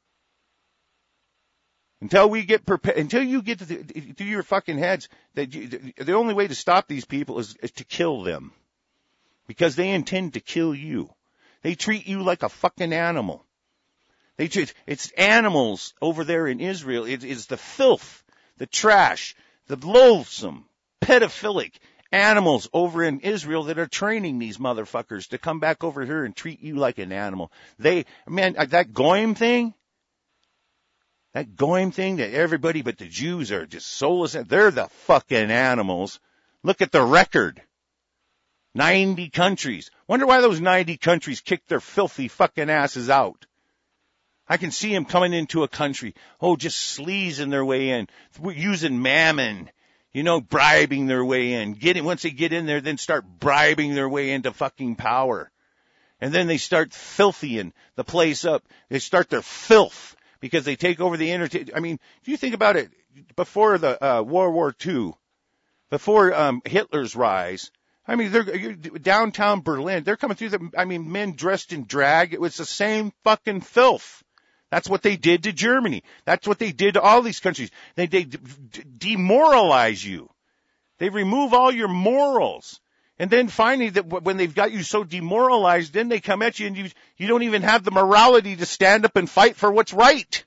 Until we get prepared, until you get to, the, to your fucking heads that you, the only way to stop these people is, is to kill them, because they intend to kill you. They treat you like a fucking animal. They treat it's animals over there in Israel. It is the filth, the trash, the loathsome, pedophilic animals over in Israel that are training these motherfuckers to come back over here and treat you like an animal. They, man, that Goyim thing. That Goyim thing that everybody but the Jews are just soulless. They're the fucking animals. Look at the record. ninety countries. Wonder why those ninety countries kicked their filthy fucking asses out. I can see them coming into a country, oh, just sleazing their way in, using mammon, you know, bribing their way in. Getting, once they get in there, then start bribing their way into fucking power. And then they start filthying the place up. They start their filth. Because they take over the entertainment. I mean, if you think about it, before the uh, World War Two, before um, Hitler's rise, I mean, they're downtown Berlin. They're coming through the. I mean, men dressed in drag. It was the same fucking filth. That's what they did to Germany. That's what they did to all these countries. They they d- demoralize you. They remove all your morals. And then finally, that when they've got you so demoralized, then they come at you and you, you don't even have the morality to stand up and fight for what's right.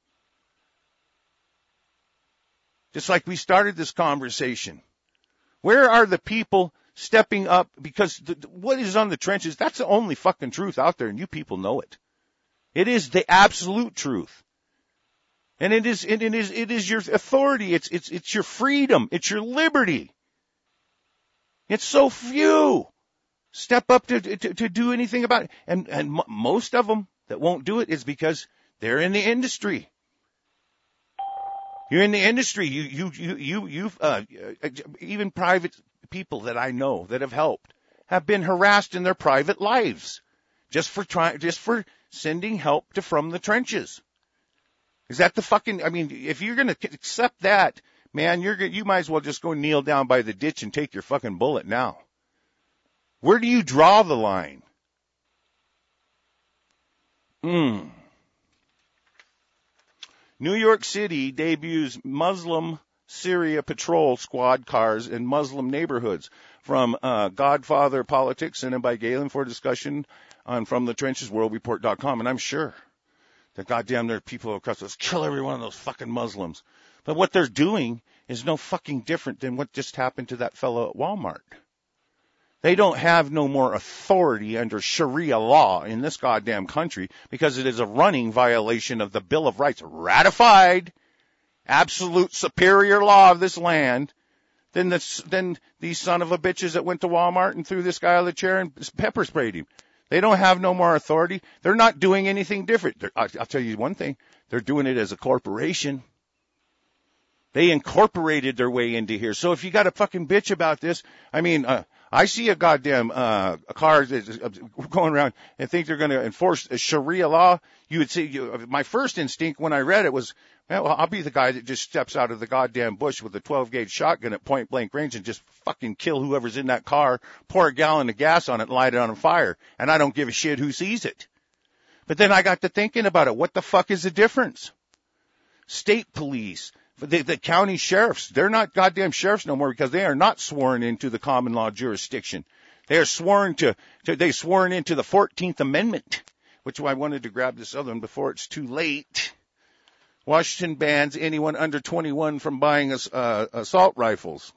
Just like we started this conversation. Where are the people stepping up? Because the, what is on the trenches, that's the only fucking truth out there, and you people know it. It is the absolute truth. And it is, it is, it is your authority. It's, it's, it's your freedom. It's your liberty. It's so few step up to, to, to do anything about it. And, and m- most of them that won't do it is because they're in the industry. You're in the industry. You, you, you, you, you've, uh, even private people that I know that have helped have been harassed in their private lives just for trying, just for sending help to from the trenches. Is that the fucking, I mean, if you're going to accept that, man, you're you might as well just go kneel down by the ditch and take your fucking bullet now. Where do you draw the line? Mm. New York City debuts Muslim Syria patrol squad cars in Muslim neighborhoods. From uh, Godfather Politics, sent in by Galen for discussion on From the Trenches, world report dot com. And I'm sure that goddamn there are people across us kill every one of those fucking Muslims. But what they're doing is no fucking different than what just happened to that fellow at Walmart. They don't have no more authority under Sharia law in this goddamn country because it is a running violation of the Bill of Rights, ratified, absolute superior law of this land, than the, than these son of a bitches that went to Walmart and threw this guy out of the chair and pepper sprayed him. They don't have no more authority. They're not doing anything different. They're, I'll tell you one thing. They're doing it as a corporation. They incorporated their way into here. So if you got a fucking bitch about this, I mean, uh, I see a goddamn uh, a car that's going around and think they're going to enforce a Sharia law. You would see, you, my first instinct when I read it was, well, I'll be the guy that just steps out of the goddamn bush with a twelve gauge shotgun at point blank range and just fucking kill whoever's in that car, pour a gallon of gas on it and light it on fire. And I don't give a shit who sees it. But then I got to thinking about it. What the fuck is the difference? State police. The, the county sheriffs, they're not goddamn sheriffs no more because they are not sworn into the common law jurisdiction. They are sworn to, to they sworn into the fourteenth Amendment, which I wanted to grab this other one before it's too late. Washington bans anyone under twenty-one from buying uh, assault rifles.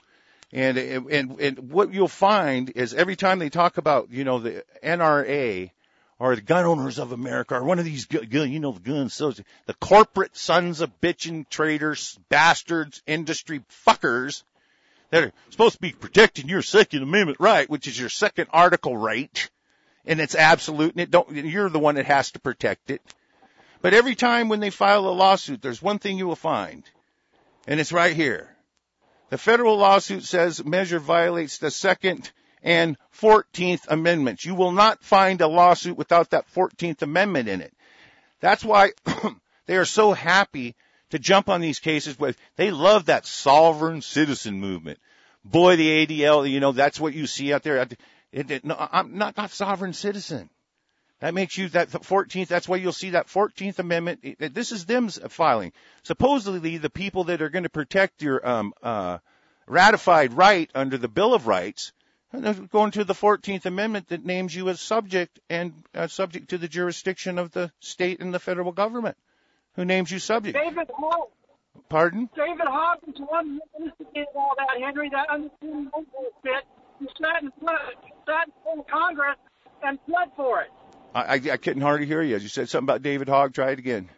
And, and, and what you'll find is every time they talk about, you know, the N R A, or the Gun Owners of America, or one of these, you know, the gun associations, the corporate sons of bitchin' traitors, bastards, industry fuckers that are supposed to be protecting your Second Amendment right, which is your second article right, and it's absolute, and it don't, you're the one that has to protect it. But every time when they file a lawsuit, there's one thing you will find, and it's right here. The federal lawsuit says measure violates the Second and fourteenth Amendments. You will not find a lawsuit without that fourteenth Amendment in it. That's why they are so happy to jump on these cases. With they love that sovereign citizen movement. Boy, the A D L, you know, that's what you see out there. It, it, no, I'm not, not sovereign citizen. That makes you that fourteenth. That's why you'll see that fourteenth Amendment. It, this is them filing. Supposedly, the people that are going to protect your um, uh, ratified right under the Bill of Rights, going to the fourteenth Amendment that names you as subject and uh, subject to the jurisdiction of the state and the federal government, who names you subject. David Hogg. Pardon? David Hogg is the one who instigated all that, Henry. That understanding bit. He sat in front, he sat in front of Congress and pled for it. I, I, I couldn't hardly hear you. You said something about David Hogg. Try it again.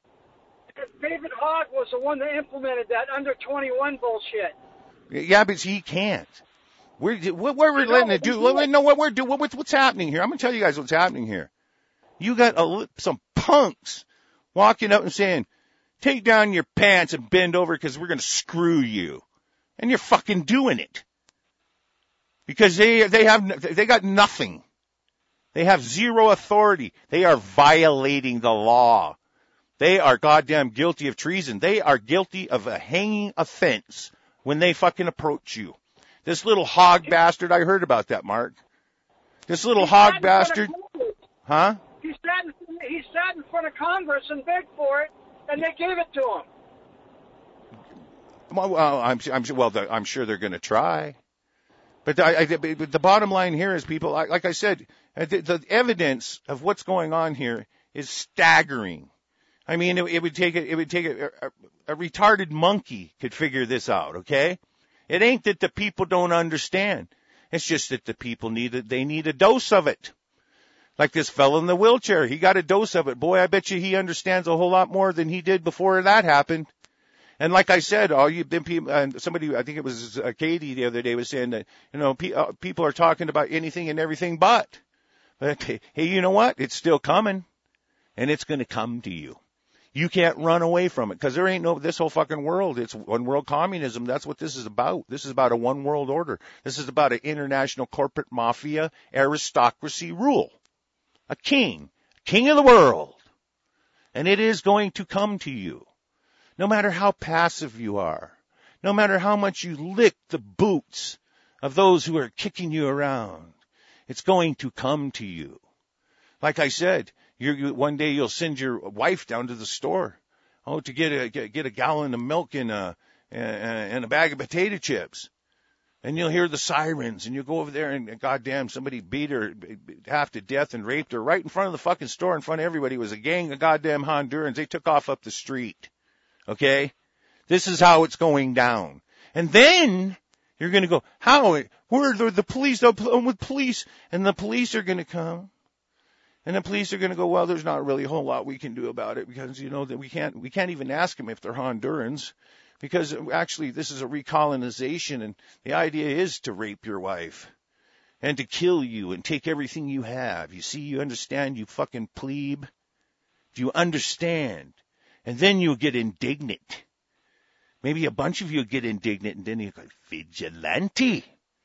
David Hogg was the one that implemented that under twenty-one bullshit. Yeah, but he can't. We're, what we're letting it do, no, what we're doing, what, what's happening here? I'm going to tell you guys what's happening here. You got a, some punks walking up and saying, take down your pants and bend over because we're going to screw you. And you're fucking doing it. Because they, they have, they got nothing. They have zero authority. They are violating the law. They are goddamn guilty of treason. They are guilty of a hanging offense when they fucking approach you. This little hog bastard, I heard about that, Mark. This little he hog bastard, huh? He sat, in, he sat in front of Congress and begged for it, and they gave it to him. Well, I'm, I'm, well, I'm sure they're going to try. But the, I, the bottom line here is, people, like I said, the, the evidence of what's going on here is staggering. I mean, it, it would take a, it would take a, a, a retarded monkey could figure this out, okay? It ain't that the people don't understand. It's just that the people need it. They need a dose of it. Like this fellow in the wheelchair. He got a dose of it. Boy, I bet you he understands a whole lot more than he did before that happened. And like I said, all you people, and somebody, I think it was uh, Katie the other day was saying that, you know, pe- uh, people are talking about anything and everything but. But hey, you know what? It's still coming. And it's going to come to you. You can't run away from it because there ain't no, this whole fucking world. It's one world communism. That's what this is about. This is about a one world order. This is about an international corporate mafia aristocracy rule. A king, king of the world. And it is going to come to you. No matter how passive you are, no matter how much you lick the boots of those who are kicking you around, it's going to come to you. Like I said, You're, you, one day you'll send your wife down to the store, oh, to get a get, get a gallon of milk and a and a bag of potato chips, and you'll hear the sirens, and you'll go over there and goddamn somebody beat her half to death and raped her right in front of the fucking store, in front of everybody. It was a gang of goddamn Hondurans. They took off up the street. Okay, This is how it's going down. And then you're going to go, how? Where are the police? I'm with police. And the police are going to come. And the police are going to go, well, there's not really a whole lot we can do about it because, you know, that we can't, we can't even ask them if they're Hondurans because actually this is a recolonization and the idea is to rape your wife and to kill you and take everything you have. You see, you understand, you fucking plebe? Do you understand? And then you'll get indignant. Maybe a bunch of you get indignant and then you go, vigilante.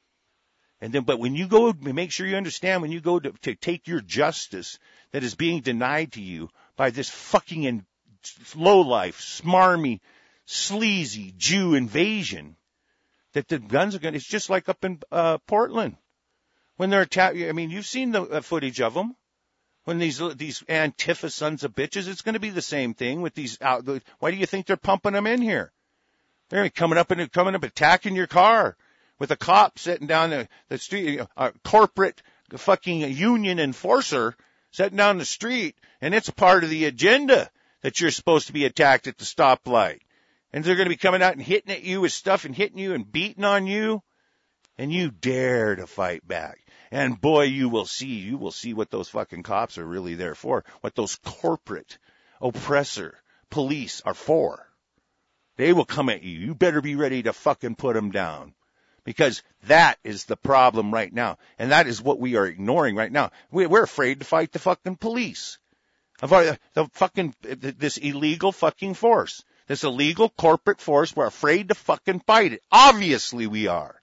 And then, but when you go, make sure you understand when you go to, to take your justice that is being denied to you by this fucking in, low-life, smarmy, sleazy Jew invasion, that the guns are going to, it's just like up in uh, Portland. When they're attacking, I mean, you've seen the uh, footage of them. When these these Antifa sons of bitches, it's going to be the same thing with these. Out, why do you think they're pumping them in here? They're coming up and coming up attacking your car. With a cop sitting down the, the street, a corporate fucking union enforcer sitting down the street, and it's part of the agenda that you're supposed to be attacked at the stoplight. And they're going to be coming out and hitting at you with stuff and hitting you and beating on you, and you dare to fight back. And boy, you will see, you will see what those fucking cops are really there for, what those corporate oppressor police are for. They will come at you. You better be ready to fucking put them down. Because that is the problem right now. And that is what we are ignoring right now. We're afraid to fight the fucking police. Of our, the fucking, this illegal fucking force. This illegal corporate force. We're afraid to fucking fight it. Obviously we are.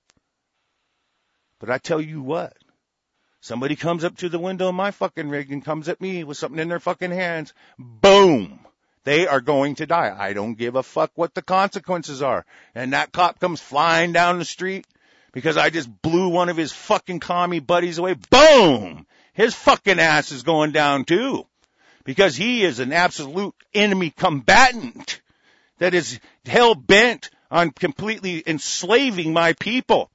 But I tell you what. Somebody comes up to the window of my fucking rig and comes at me with something in their fucking hands. Boom. They are going to die. I don't give a fuck what the consequences are. And that cop comes flying down the street because I just blew one of his fucking commie buddies away. Boom! His fucking ass is going down too. Because he is an absolute enemy combatant that is hell-bent on completely enslaving my people.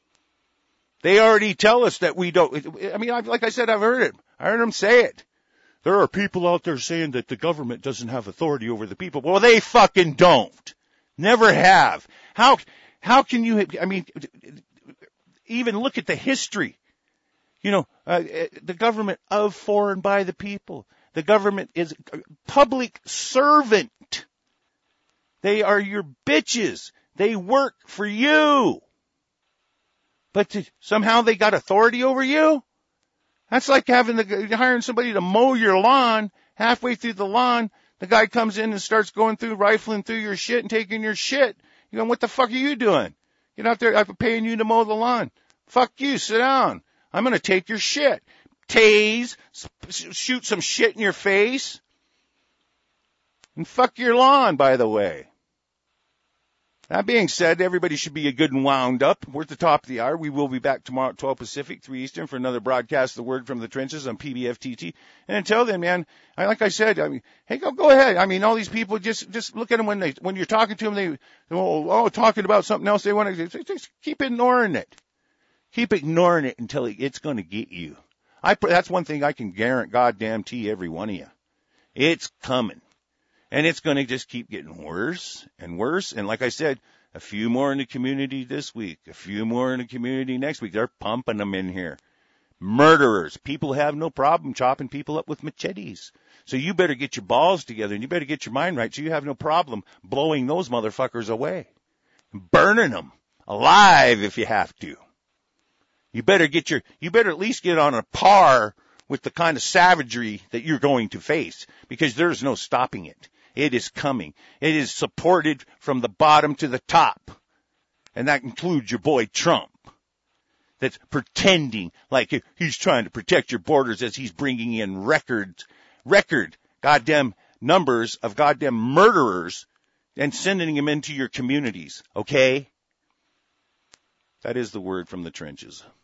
They already tell us that we don't. I mean, like I said, I've heard it. I heard them say it. There are people out there saying that the government doesn't have authority over the people. Well, they fucking don't. Never have. How, how can you, I mean, even look at the history. You know, uh, the government of, for, and by the people. The government is a public servant. They are your bitches. They work for you. But to, somehow they got authority over you? That's like having the, hiring somebody to mow your lawn. Halfway through the lawn, the guy comes in and starts going through, rifling through your shit and taking your shit. You go, what the fuck are you doing? Get out there, I'm paying you to mow the lawn. Fuck you, sit down. I'm going to take your shit. Tase, shoot some shit in your face. And fuck your lawn, by the way. That being said, everybody should be good and wound up. We're at the top of the hour. We will be back tomorrow at twelve Pacific, three Eastern for another broadcast, The Word from the Trenches on P B F T T. And until then, man, I, like I said, I mean, hey, go, go ahead. I mean, all these people, just, just look at them when they, when you're talking to them, they, oh, oh talking about something else they want to, just keep ignoring it. Keep ignoring it until it's going to get you. I, that's one thing I can guarantee goddamn to every one of you. It's coming. And it's going to just keep getting worse and worse. And like I said, a few more in the community this week, a few more in the community next week. They're pumping them in here. Murderers. People have no problem chopping people up with machetes. So you better get your balls together and you better get your mind right so you have no problem blowing those motherfuckers away. Burning them alive if you have to. You better get your, you better at least get on a par with the kind of savagery that you're going to face because there's no stopping it. It is coming. It is supported from the bottom to the top. And that includes your boy Trump. That's pretending like he's trying to protect your borders as he's bringing in records, record goddamn numbers of goddamn murderers and sending them into your communities. Okay? That is the word from the trenches.